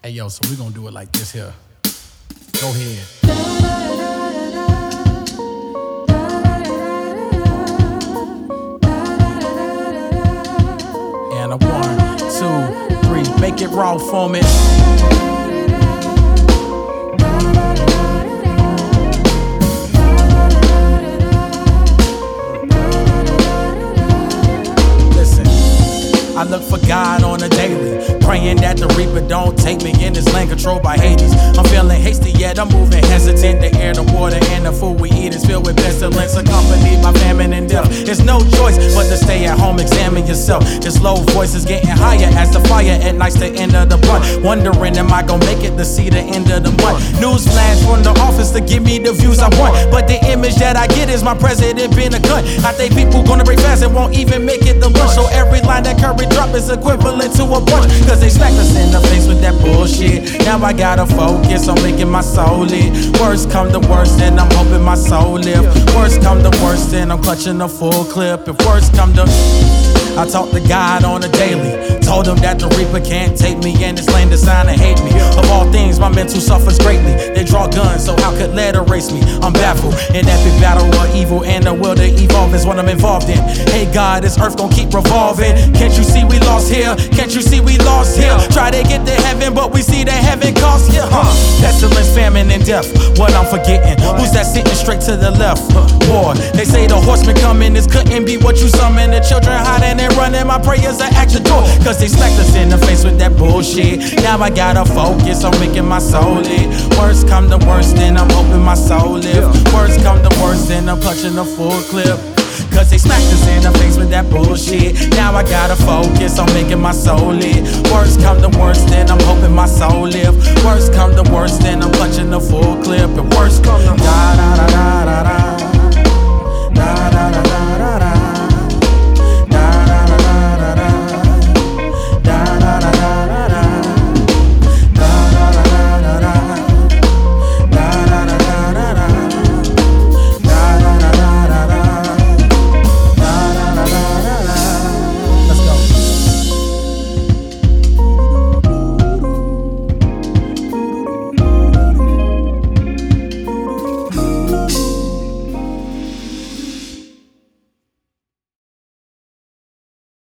Hey yo, so we gonna do it like this here. Go ahead. And a 1, 2, 3, make it raw for me. I look for God on a daily, praying that the Reaper don't take me in this land controlled by Hades. I'm feeling hasty yet I'm moving hesitant. The air, the water, and the food we eat is filled with pestilence, accompanied by famine and death. There's no choice but to stay at home, examine yourself. This low voice is getting higher as the fire at night's the end of the blunt. Wondering, am I gonna make it to see the end of the month? News flash from the office to give me the views I want, but the image that I get is my president being a cunt. I think people gonna break fast and won't even make it to lunch. So every line that Curry drop is equivalent to a bunch, cause they smacked us in the face with that bullshit. Now I gotta focus on making my soul lit. Worst come to worst, then I'm hoping my soul live. Worst come to worst, then I'm clutching a full clip. If worst come to, I talk to God on a daily. Told him that the Reaper can't take me in this lane designed to hate me. Of all things, my mental suffers greatly. They draw guns, so how could lead erase me? I'm baffled. An epic battle of evil and the will to evolve is what I'm involved in. Hey God, this earth gon' keep revolving. Can't you see we lost here? Can't you see we lost here? Try to get to heaven, but we see that heaven costs here. Pestilence, famine, and death. What I'm forgetting? Who's that sitting straight to the left? War. They say the horseman coming. This couldn't be what you summon. The children hiding and running. My prayers are at your door, cause they smacked us in the face with that bullshit. Now I gotta focus on making my soul lit. Worst come to worst, then I'm hoping my soul live. Worst come to worst, then I'm clutching a full clip, cause they smacked us in the face with that bullshit. Now I gotta focus on making my soul lit. Worst come to worst, then I'm hoping my soul live. Worst come to worst, then I'm clutching a full clip. And worst come to God.